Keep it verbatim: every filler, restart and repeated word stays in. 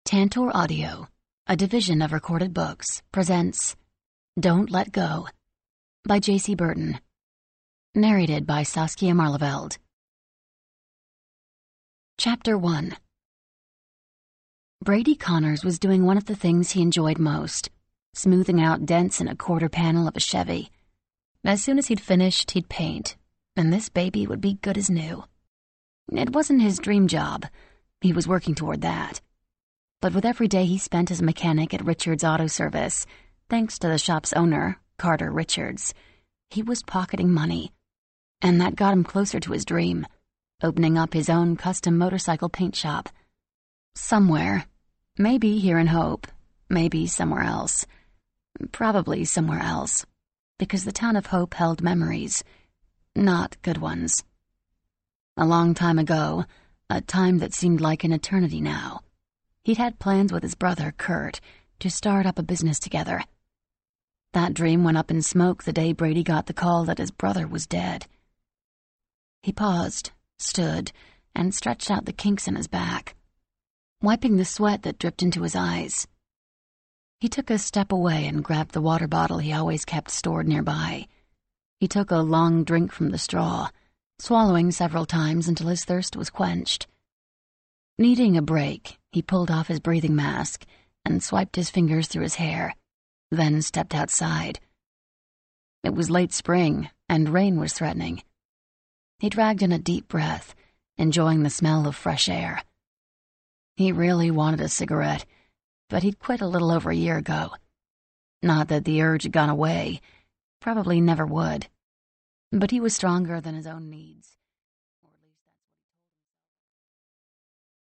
Tantor Audio, a division of Recorded Books, presents Don't Let Go by J C Burton. Narrated by Saskia Marleveld. Chapter one. Brady Connors was doing one of the things he enjoyed most, smoothing out dents in a quarter panel of a Chevy. As soon as he'd finished, he'd paint, and this baby would be good as new. It wasn't his dream job. He was working toward that. But with every day he spent as a mechanic at Richards Auto Service, thanks to the shop's owner, Carter Richards, he was pocketing money. And that got him closer to his dream, opening up his own custom motorcycle paint shop. Somewhere. Maybe here in Hope. Maybe somewhere else. Probably somewhere else. Because the town of Hope held memories. Not good ones. A long time ago, a time that seemed like an eternity now, he'd had plans with his brother, Kurt, to start up a business together. That dream went up in smoke the day Brady got the call that his brother was dead. He paused, stood, and stretched out the kinks in his back, wiping the sweat that dripped into his eyes. He took a step away and grabbed the water bottle he always kept stored nearby. He took a long drink from the straw, swallowing several times until his thirst was quenched. Needing a break, he pulled off his breathing mask and swiped his fingers through his hair, then stepped outside. It was late spring, and rain was threatening. He dragged in a deep breath, enjoying the smell of fresh air. He really wanted a cigarette, but he'd quit a little over a year ago. Not that the urge had gone away, probably never would, but he was stronger than his own needs.